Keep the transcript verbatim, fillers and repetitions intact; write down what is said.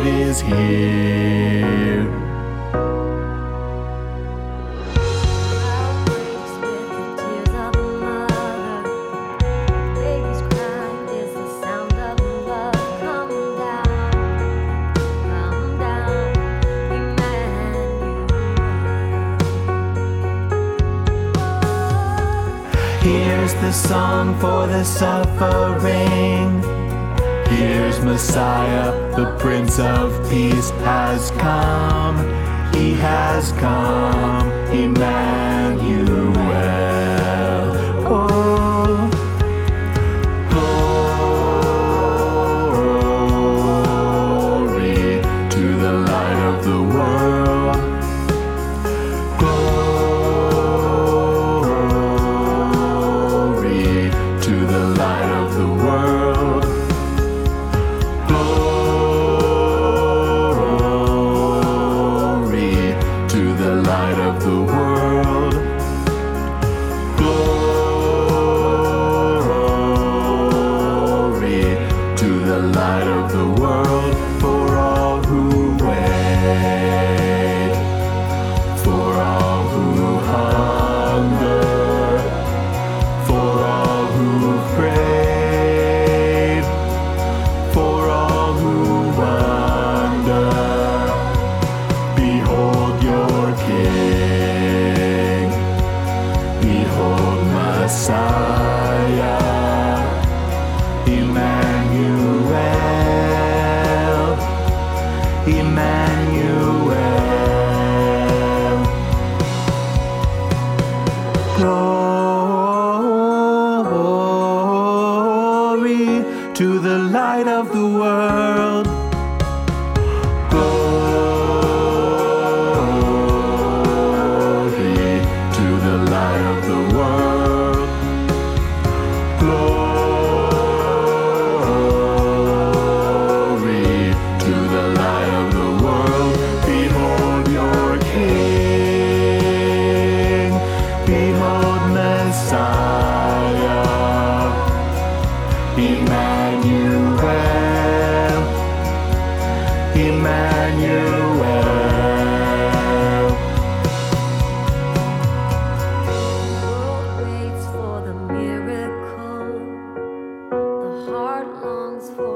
Lord is here. Here's the song for the suffering. Here's Messiah, the Prince of Peace has come. He has come, Emmanuel. Oh, glory to the light of the world. Glory to the light of the world. Glory to the light of the world. Glory to the light of the world. For all who wait, for all who hunger, for all who crave, for all who wonder. Behold your King, behold Messiah, Emmanuel, Emmanuel. Glory to the light of the world. Glory to the light of the world. Glory to the light of the world. Behold your King, behold Messiah, Emmanuel, Emmanuel. Waits for the miracle. The heart longs for